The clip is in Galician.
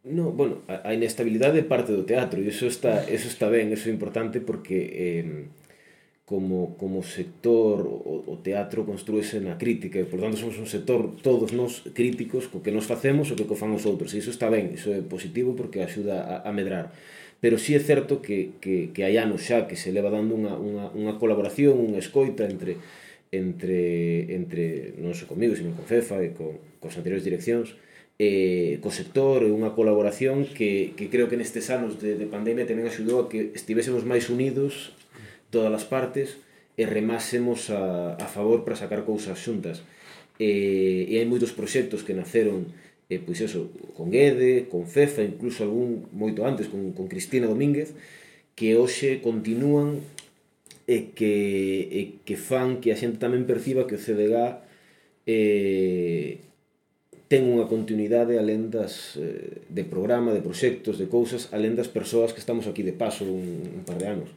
No, bueno, a inestabilidade é parte do teatro e eso está ben, eso é importante porque como sector o teatro construíse na crítica e por tanto somos un sector todos nós críticos co que nos facemos o que fan os outros e iso está ben, iso é positivo porque axuda a medrar, pero sí é certo que hai anos xa que se leva dando unha colaboración, unha escoita entre non só comigo, sino con FEFA e cos anteriores direccións co sector e unha colaboración que creo que nestes anos de pandemia tamén axudou a que estivésemos máis unidos todas as partes e remásemos a favor para sacar cousas xuntas e hai moitos proxectos que naceron pois eso, con Guede, con Fefa, incluso algún moito antes con Cristina Domínguez que hoxe continúan e que fan que a xente tamén perciba que o CDG ten unha continuidade alén de programa, de proxectos, de cousas, alén das persoas que estamos aquí de paso un par de anos.